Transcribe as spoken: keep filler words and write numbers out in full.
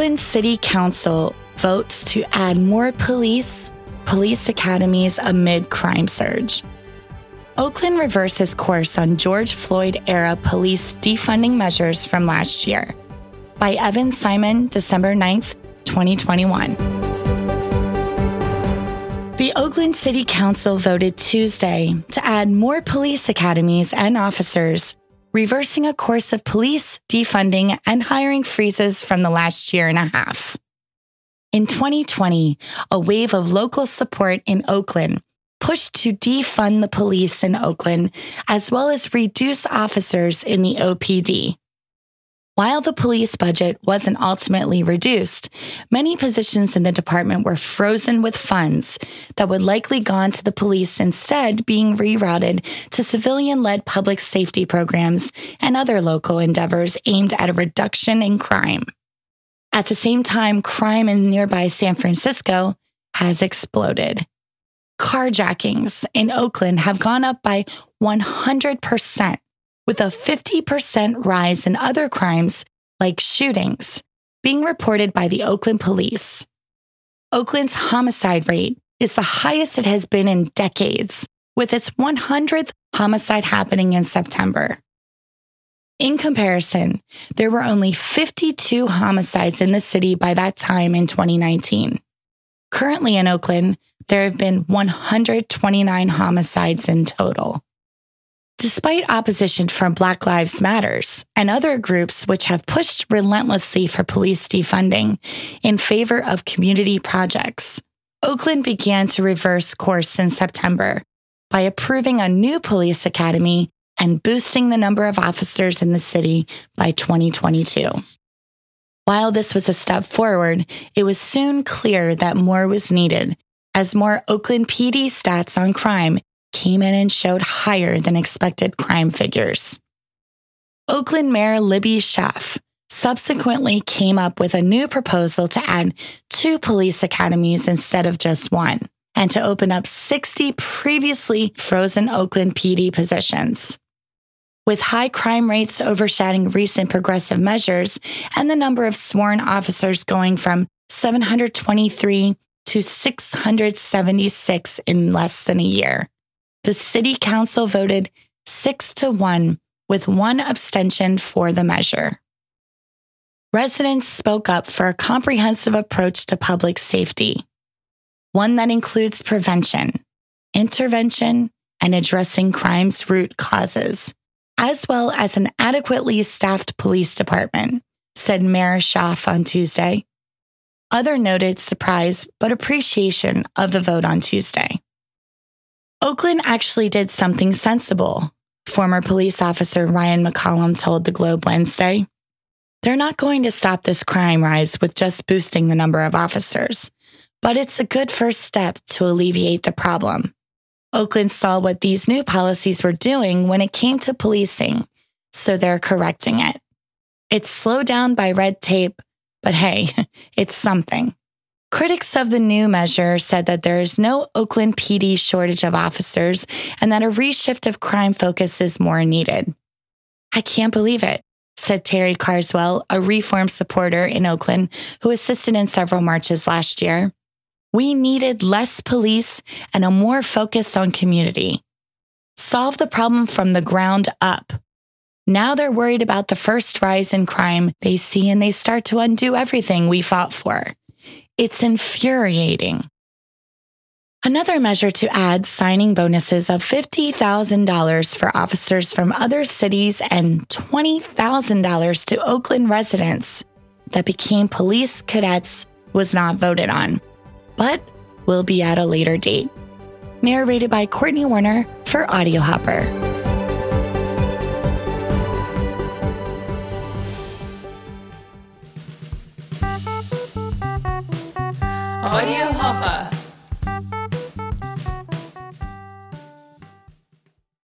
Oakland City Council votes to add more police, police academies amid crime surge. Oakland reverses course on George Floyd-era police defunding measures from last year. By Evan Simon, December ninth, twenty twenty-one. The Oakland City Council voted Tuesday to add more police academies and officers, reversing a course of police defunding and hiring freezes from the last year and a half. In twenty twenty, a wave of local support in Oakland pushed to defund the police in Oakland, as well as reduce officers in the O P D. While the police budget wasn't ultimately reduced, many positions in the department were frozen with funds that would likely gone to the police, instead being rerouted to civilian-led public safety programs and other local endeavors aimed at a reduction in crime. At the same time, crime in nearby San Francisco has exploded. Carjackings in Oakland have gone up by one hundred percent, with a fifty percent rise in other crimes like shootings being reported by the Oakland police. Oakland's homicide rate is the highest it has been in decades, with its one hundredth homicide happening in September. In comparison, there were only fifty-two homicides in the city by that time in twenty nineteen. Currently in Oakland, there have been one hundred twenty-nine homicides in total. Despite opposition from Black Lives Matter and other groups which have pushed relentlessly for police defunding in favor of community projects, Oakland began to reverse course in September by approving a new police academy and boosting the number of officers in the city by twenty twenty-two. While this was a step forward, it was soon clear that more was needed, as more Oakland P D stats on crime came in and showed higher than expected crime figures. Oakland Mayor Libby Schaaf subsequently came up with a new proposal to add two police academies instead of just one, and to open up sixty previously frozen Oakland P D positions. With high crime rates overshadowing recent progressive measures and the number of sworn officers going from seven hundred twenty-three to six hundred seventy-six in less than a year, the city council voted six to one with one abstention for the measure. Residents spoke up for a comprehensive approach to public safety, one that includes prevention, intervention, and addressing crime's root causes, as well as an adequately staffed police department, said Mayor Schaaf on Tuesday. Others noted surprise but appreciation of the vote on Tuesday. Oakland actually did something sensible, former police officer Ryan McCollum told the Globe Wednesday. They're not going to stop this crime rise with just boosting the number of officers, but it's a good first step to alleviate the problem. Oakland saw what these new policies were doing when it came to policing, so they're correcting it. It's slowed down by red tape, but hey, it's something. Critics of the new measure said that there is no Oakland P D shortage of officers and that a reshift of crime focus is more needed. I can't believe it, said Terry Carswell, a reform supporter in Oakland who assisted in several marches last year. We needed less police and a more focus on community. Solve the problem from the ground up. Now they're worried about the first rise in crime they see and they start to undo everything we fought for. It's infuriating. Another measure to add signing bonuses of fifty thousand dollars for officers from other cities and twenty thousand dollars to Oakland residents that became police cadets was not voted on, but will be at a later date. Narrated by Courtney Warner for Audio Hopper. Audio Hopper.